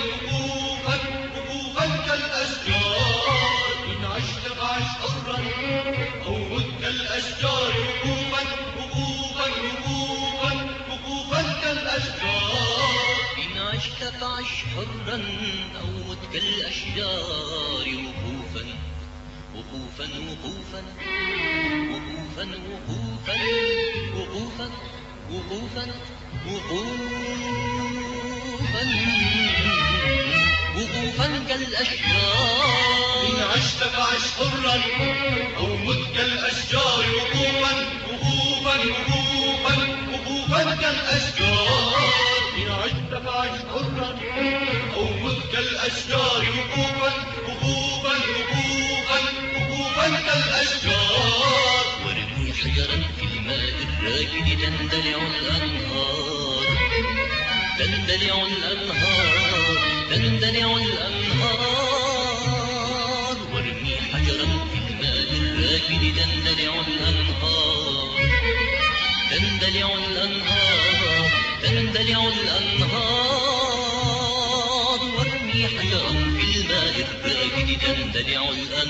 وقوفا وقوفا كالأشجار إن عشت فعش حرا أو مت كالأشجار وقوفا وقوفا وقوفا وقوفا كالأشجار إن عشت فعش حرا أو مت كالأشجار وقوفا وقوفا وقوفا وقوفا وقوفا وقوفا وقوفا وقوفا كالأشجار إن عشت فعش حرا أو مت كالأشجار وقوفا وقوفا وقوفا وقوفا كالأشجار إن عشت فعش حرا أو مت كالأشجار وقوفا وقوفا وقوفا وقوفا كالأشجار وارمي حجرا في الماء الراكد تندلع الأنهار تندلع الأنهار تندلع الأنهار وارمي حجرا في الماء الراكد تندلع الأنهار تندلع الأنهار تندلع الأنهار وارمي حجرا في الماء الراكد تندلع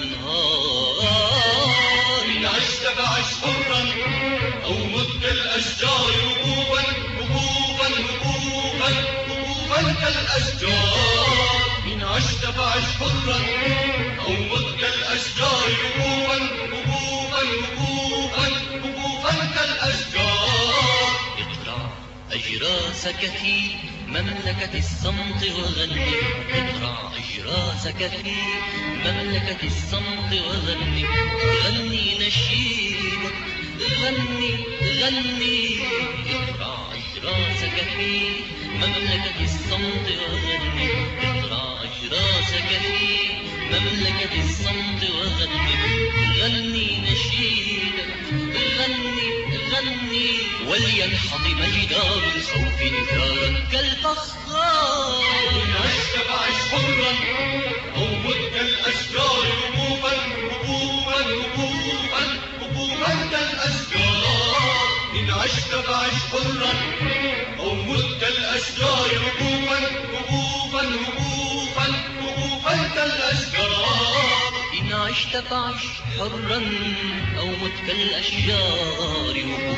الأنهار إن عشت فعش حرا أو مت كالأشجار وقوفا وقوفا وقوفا وقوفا كالأشجار إن عشت فعش حرا أو مت كالأشجار وقوفا وقوفا وقوفا وقوفا كالأشجار اقرع أجراسك في مملكة الصمت وغني اقرع أجراسك في مملكة الصمت وغني غني نشيدك غني غني اقرع أجراسك في مملكة الصمت وغني اقرع أجراسك في مملكة الصمت وغني غني نشيدك غني غني ولينحطم جدار الخوف نثارا كالفخار إن عشت فعش حرا أو مت كالأشجار وقوفا وقوفا وقوفا وقوفا كالأشجار إن عشت فعش حرا أو مت كالأشجار وقوفا وقوفا وقوفا وقوفا كالأشجار إن عشت فعش حرا أو مت كالأشجار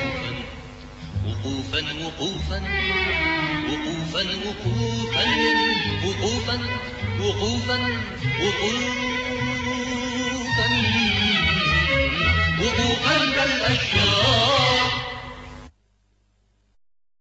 وقوفا وقوفا وقوفا وقوفا وقوفا وقوفا وقوفا وقوفا وقوفا كالأشجار